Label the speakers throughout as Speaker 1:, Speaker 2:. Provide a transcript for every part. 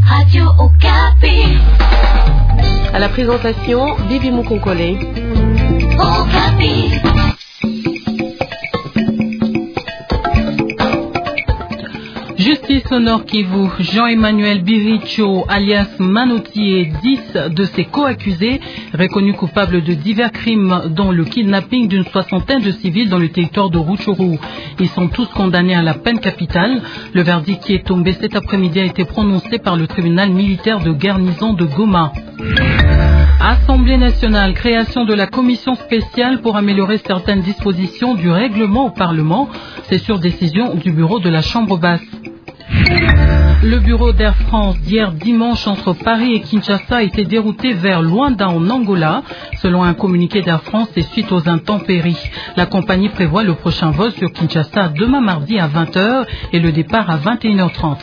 Speaker 1: Radio Okapi.
Speaker 2: À la présentation, Bibi Moukonkole.
Speaker 1: Okapi.
Speaker 3: Justice au Nord Kivu, Jean-Emmanuel Biricho, alias Manoti, et 10 de ses co-accusés, reconnus coupables de divers crimes, dont le kidnapping d'une soixantaine de civils dans le territoire de Rutshuru. Ils sont tous condamnés à la peine capitale. Le verdict qui est tombé cet après-midi a été prononcé par le tribunal militaire de garnison de Goma. Assemblée nationale, création de la commission spéciale pour améliorer certaines dispositions du règlement au Parlement. C'est sur décision du bureau de la Chambre basse. Le bureau d'Air France d'hier dimanche entre Paris et Kinshasa a été dérouté vers Luanda en Angola. Selon un communiqué d'Air France et suite aux intempéries, la compagnie prévoit le prochain vol sur Kinshasa demain mardi à 20h et le départ à 21h30.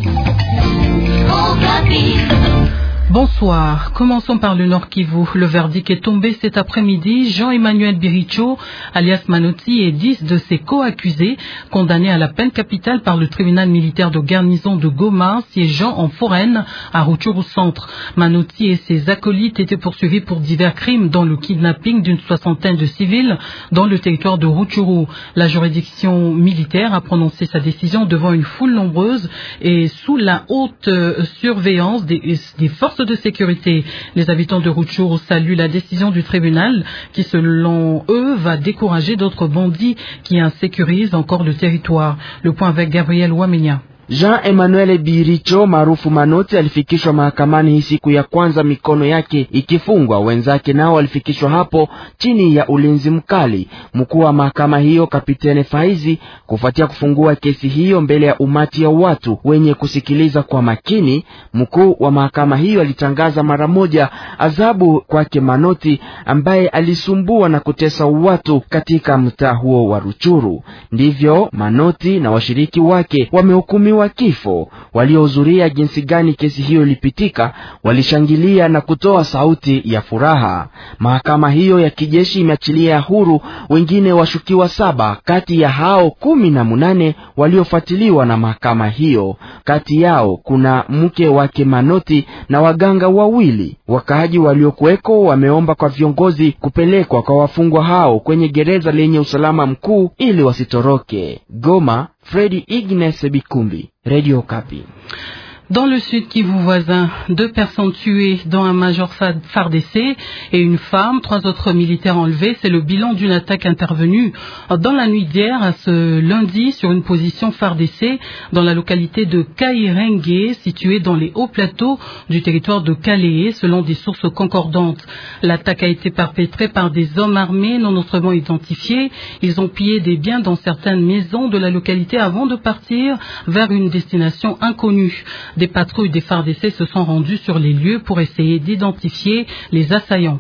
Speaker 3: Bonsoir. Commençons par le Nord Kivu. Le verdict est tombé cet après-midi. Jean-Emmanuel Biricho, alias Manoti, et 10 de ses co-accusés, condamnés à la peine capitale par le tribunal militaire de garnison de Goma, siégeant en foraine à Rutshuru Centre. Manoti et ses acolytes étaient poursuivis pour divers crimes, dont le kidnapping d'une soixantaine de civils dans le territoire de Rutshuru. La juridiction militaire a prononcé sa décision devant une foule nombreuse et sous la haute surveillance des forces de sécurité. Les habitants de Rutshuru saluent la décision du tribunal qui, selon eux, va décourager d'autres bandits qui insécurisent encore le territoire. Le point avec Gabriel Wamenya.
Speaker 4: Jean-Emmanuel Biricho maarufu Manoti alifikishwa mahakamani hii siku ya kwanza mikono yake ikifungwa. Wenzake nao walifikishwa hapo chini ya ulinzi mkali. Mkuu wa mahakama hiyo Kapiteni Faizi, kufuatia kufungua kesi hiyo mbele ya umati ya watu wenye kusikiliza kwa makini, mkuu wa mahakama hiyo alitangaza mara moja adhabu kwake Manoti, ambaye alisumbua na kutesa watu katika mtaa huo wa Rutshuru. Ndivyo Manoti na washiriki wake wamehukumiwa wa kifo. Waliohudhuria jinsi gani kesi hiyo ilipitika walishangilia na kutoa sauti ya furaha. Mahakama hiyo ya kijeshi imeachilia huru wengine washukiwa 7 kati ya hao 18 waliofuatiliwa na mahakama hiyo. Kati yao kuna mke wake Manoti na waganga 2. Wakaaji waliokuweko wameomba kwa viongozi kupelekwa kwa wafungwa hao kwenye gereza lenye usalama mkuu ili wasitoroke. Goma, Freddy Ignace Bikumbi, Radio Okapi.
Speaker 3: Dans le sud Kivu voisin, 2 personnes tuées, dont un major FARDC et une femme, 3 autres militaires enlevés. C'est le bilan d'une attaque intervenue dans la nuit d'hier à ce lundi sur une position FARDC dans la localité de Kairenge, située dans les hauts plateaux du territoire de Kalehe, selon des sources concordantes. L'attaque a été perpétrée par des hommes armés non autrement identifiés. Ils ont pillé des biens dans certaines maisons de la localité avant de partir vers une destination inconnue. Des patrouilles des FARDC se sont rendues sur les lieux pour essayer d'identifier les assaillants.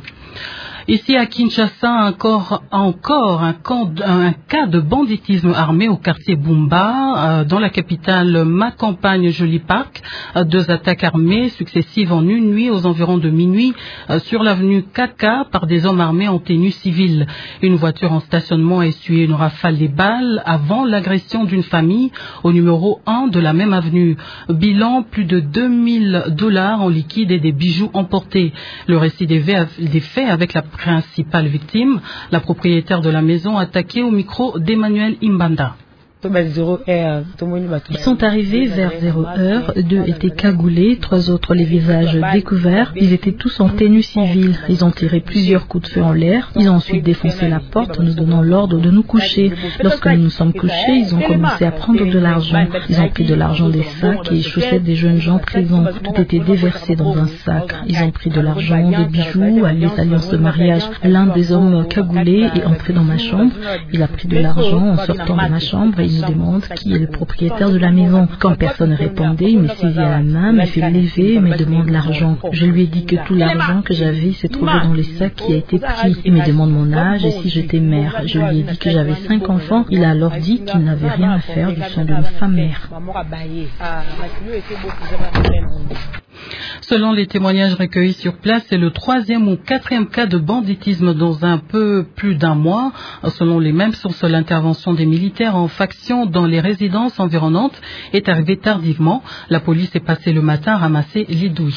Speaker 3: Ici à Kinshasa, encore un cas de banditisme armé au quartier Bumba, dans la capitale Macampagne Joli Park. 2 attaques armées successives en une nuit aux environs de minuit sur l'avenue Kaka par des hommes armés en tenue civile. Une voiture en stationnement a essuyé une rafale des balles avant l'agression d'une famille au numéro 1 de la même avenue. Bilan, plus de $2000 en liquide et des bijoux emportés. Le récit des faits avec la principale victime, la propriétaire de la maison, attaquée au micro d'Emmanuel Imbanda.
Speaker 5: Ils sont arrivés vers 0h, 2 étaient cagoulés, 3 autres les visages découverts. Ils étaient tous en tenue civile. Ils ont tiré plusieurs coups de feu en l'air. Ils ont ensuite défoncé la porte en nous donnant l'ordre de nous coucher. Lorsque nous nous sommes couchés, ils ont commencé à prendre de l'argent. Ils ont pris de l'argent des sacs et les chaussettes des jeunes gens présents. Tout était déversé dans un sac. Ils ont pris de l'argent, des bijoux, les alliances de mariage. L'un des hommes cagoulés est entré dans ma chambre. Il a pris de l'argent en sortant de ma chambre et il me demande qui est le propriétaire de la maison. Quand personne ne répondait, il me saisit à la main, me fait lever et me demande l'argent. Je lui ai dit que tout l'argent que j'avais s'est trouvé dans les sacs qui a été pris. Il me demande mon âge et si j'étais mère. Je lui ai dit que j'avais 5 enfants. Il a alors dit qu'il n'avait rien à faire du sein d'une femme mère.
Speaker 3: Selon les témoignages recueillis sur place, c'est le 3e ou 4e cas de banditisme dans un peu plus d'un mois. Selon les mêmes sources, l'intervention des militaires en faction dans les résidences environnantes est arrivée tardivement. La police est passée le matin à ramasser les douilles.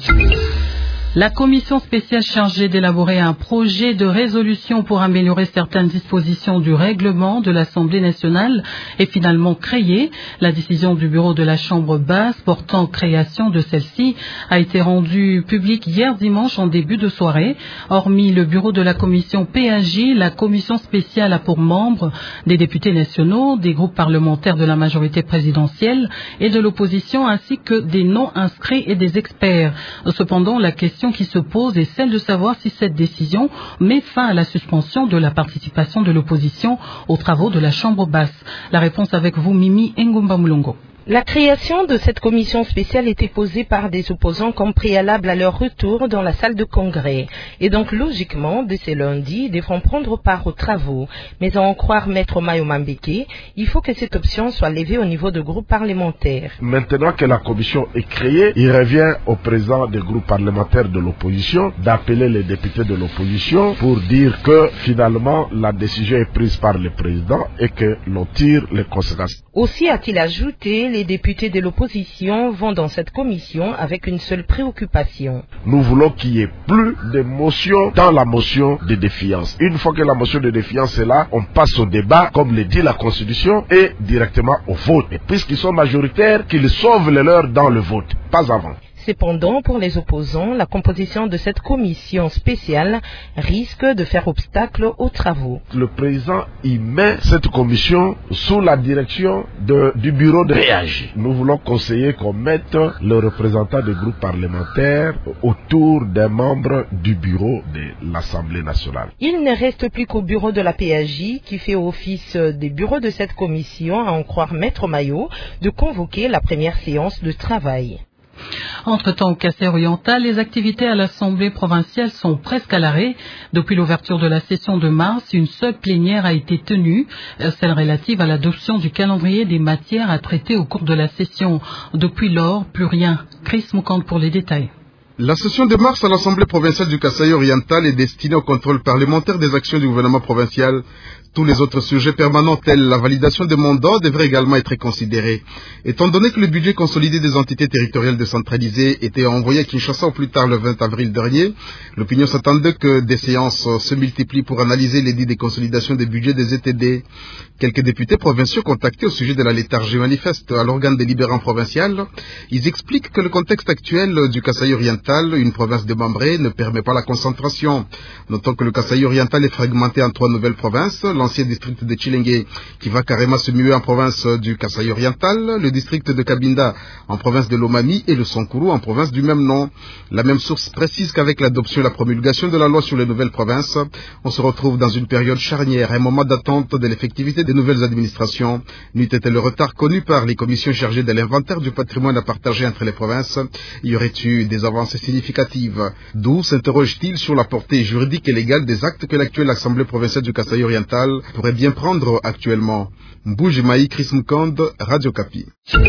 Speaker 3: La commission spéciale chargée d'élaborer un projet de résolution pour améliorer certaines dispositions du règlement de l'Assemblée nationale est finalement créée. La décision du bureau de la Chambre basse portant création de celle-ci a été rendue publique hier dimanche en début de soirée. Hormis le bureau de la commission PAJ, la commission spéciale a pour membres des députés nationaux, des groupes parlementaires de la majorité présidentielle et de l'opposition, ainsi que des non-inscrits et des experts. Cependant, la question qui se pose est celle de savoir si cette décision met fin à la suspension de la participation de l'opposition aux travaux de la Chambre basse. La réponse avec vous, Mimi Ngumba Mulongo.
Speaker 6: La création de cette commission spéciale était posée par des opposants comme préalable à leur retour dans la salle de congrès. Et donc, logiquement, dès ce lundi, ils devront prendre part aux travaux. Mais à en croire Maître Mayo Mambeke, il faut que cette option soit levée au niveau de groupes parlementaires.
Speaker 7: Maintenant que la commission est créée, il revient au président des groupes parlementaires de l'opposition d'appeler les députés de l'opposition pour dire que finalement la décision est prise par le président et que l'on tire les conséquences.
Speaker 6: Aussi a-t-il ajouté, les députés de l'opposition vont dans cette commission avec une seule préoccupation.
Speaker 7: Nous voulons qu'il n'y ait plus de motion dans la motion de défiance. Une fois que la motion de défiance est là, on passe au débat, comme le dit la Constitution, et directement au vote. Et puisqu'ils sont majoritaires, qu'ils sauvent les leurs dans le vote, pas avant.
Speaker 6: Cependant, pour les opposants, la composition de cette commission spéciale risque de faire obstacle aux travaux.
Speaker 7: Le président y met cette commission sous la direction du bureau de PAJ. Nous voulons conseiller qu'on mette le représentant des groupes parlementaires autour des membres du bureau de l'Assemblée nationale.
Speaker 6: Il ne reste plus qu'au bureau de la PAJ, qui fait office des bureaux de cette commission, à en croire Maître Mayo, de convoquer la première séance de travail.
Speaker 3: Entre-temps, au Kassai-Oriental, les activités à l'Assemblée provinciale sont presque à l'arrêt. Depuis l'ouverture de la session de mars, une seule plénière a été tenue, celle relative à l'adoption du calendrier des matières à traiter au cours de la session. Depuis lors, plus rien. Chris Moukand pour les détails.
Speaker 8: La session de mars à l'Assemblée provinciale du Kassai-Oriental est destinée au contrôle parlementaire des actions du gouvernement provincial. Tous les autres sujets permanents, tels la validation des mandats, devraient également être considérés. Étant donné que le budget consolidé des entités territoriales décentralisées était envoyé à Kinshasa au plus tard le 20 avril dernier, l'opinion s'attendait que des séances se multiplient pour analyser l'édit des consolidations des budgets des ETD. Quelques députés provinciaux contactés au sujet de la léthargie manifeste à l'organe délibérant provincial, ils expliquent que le contexte actuel du Kassai-Oriental, une province démembrée, ne permet pas la concentration. Notons que le Kassai-Oriental est fragmenté en 3 nouvelles provinces, l'ancien district de Chilenge qui va carrément se muer en province du Kassai-Oriental, le district de Kabinda en province de Lomami et le Sankuru en province du même nom. La même source précise qu'avec l'adoption et la promulgation de la loi sur les nouvelles provinces, on se retrouve dans une période charnière, un moment d'attente de l'effectivité des nouvelles administrations. N'eût été le retard connu par les commissions chargées de l'inventaire du patrimoine à partager entre les provinces, il y aurait eu des avancées significatives. D'où s'interroge-t-il sur la portée juridique et légale des actes que l'actuelle Assemblée provinciale du Kassai-Oriental pourrait bien prendre actuellement. Mboujimaï, Chris Mkand, Radio Kapi.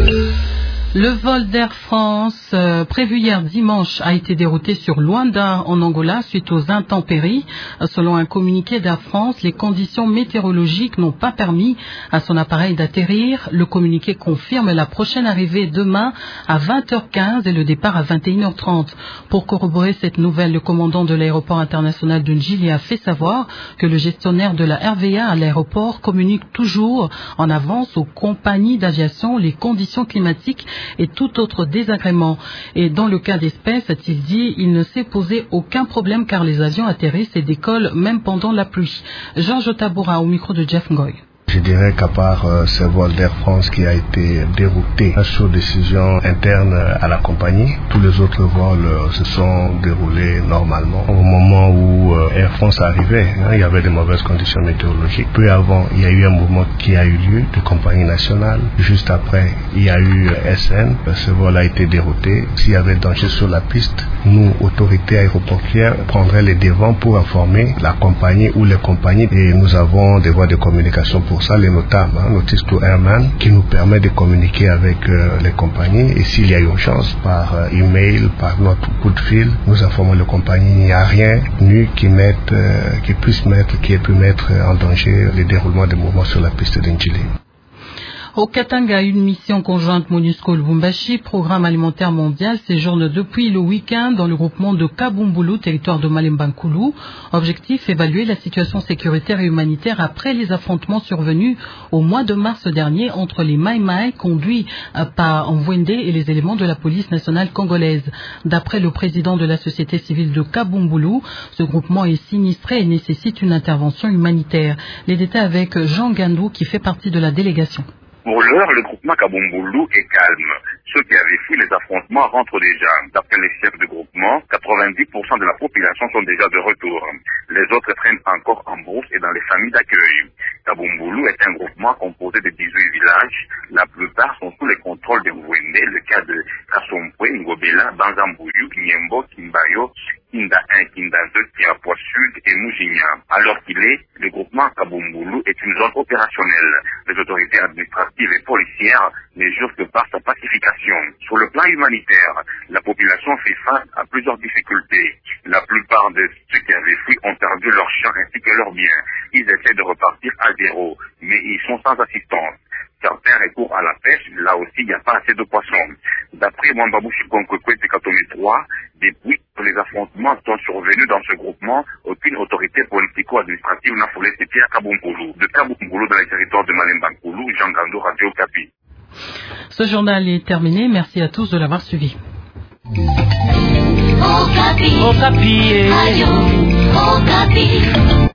Speaker 3: Le vol d'Air France prévu hier dimanche a été dérouté sur Luanda en Angola suite aux intempéries. Selon un communiqué d'Air France, les conditions météorologiques n'ont pas permis à son appareil d'atterrir. Le communiqué confirme la prochaine arrivée demain à 20h15 et le départ à 21h30. Pour corroborer cette nouvelle, le commandant de l'aéroport international de Njili a fait savoir que le gestionnaire de la RVA à l'aéroport communique toujours en avance aux compagnies d'aviation les conditions climatiques et tout autre désagrément. Et dans le cas d'espèce, a-t-il dit, il ne s'est posé aucun problème car les avions atterrissent et décollent même pendant la pluie. Georges Taboura au micro de Jeff Ngoy.
Speaker 9: Je dirais qu'à part ce vol d'Air France qui a été dérouté sur décision interne à la compagnie, tous les autres vols se sont déroulés normalement. Au moment où Air France arrivait, il y avait de mauvaises conditions météorologiques. Peu avant, il y a eu un mouvement qui a eu lieu de compagnie nationale. Juste après, il y a eu SN. Ce vol a été dérouté. S'il y avait danger sur la piste, nous, autorités aéroportuaires, prendrions les devants pour informer la compagnie ou les compagnies. Et nous avons des voies de communication pour ça les notables, Notice to Airman, qui nous permet de communiquer avec les compagnies et s'il y a urgence par email, par notre coup de fil, nous informons les compagnies. Il n'y a rien qui ait pu mettre en danger le déroulement des mouvements sur la piste d'Indjili.
Speaker 3: Au Katanga, une mission conjointe MONUSCO-Lubumbashi, Programme alimentaire mondial, séjourne depuis le week-end dans le groupement de Kabumbulu, territoire de Malemba-Nkulu. Objectif, évaluer la situation sécuritaire et humanitaire après les affrontements survenus au mois de mars dernier entre les Maï-Maï, conduits par Mvwende, et les éléments de la police nationale congolaise. D'après le président de la société civile de Kabumbulu, ce groupement est sinistré et nécessite une intervention humanitaire. Les détails avec Jean Gandou, qui fait partie de la délégation.
Speaker 10: Pour l'heure, le groupement Kabumbulu est calme. Ceux qui avaient fui les affrontements rentrent déjà. D'après les chefs de groupement, 90% de la population sont déjà de retour. Les autres traînent encore en brousse et dans les familles d'accueil. Kabumbulu est un groupement composé de 18 villages. La plupart sont sous les contrôles de Mvwende, le cas de Kasompwe, Ngobela, Banzambuyu, Nyembo, Kimbayo, Kinda 1, Kinda 2, Tiapua Sud et Mujinya. Alors qu'il est, le groupement Kabumbulu est une zone opérationnelle. Les autorités administratives et policières ne jurent que par sa pacification. Sur le plan humanitaire, la population fait face à plusieurs difficultés. La plupart de ceux qui avaient fui ont perdu leurs champs ainsi que leurs biens. Ils essaient de repartir à zéro, mais ils sont sans assistance. Certains recourent à la pêche, là aussi il n'y a pas assez de poissons. D'après Mwambabushi Konkwekwe de Katome 3, depuis que les affrontements sont survenus dans ce groupement, aucune autorité politico-administrative n'a foulé ses pieds à Kabumbulu. De Kabumbulu dans les territoires de Malemba-Nkulu, Jean Gandou, Radio Okapi.
Speaker 3: Ce journal est terminé. Merci à tous de l'avoir suivi.
Speaker 1: Okapi.
Speaker 2: Okapi.
Speaker 1: Radio Okapi.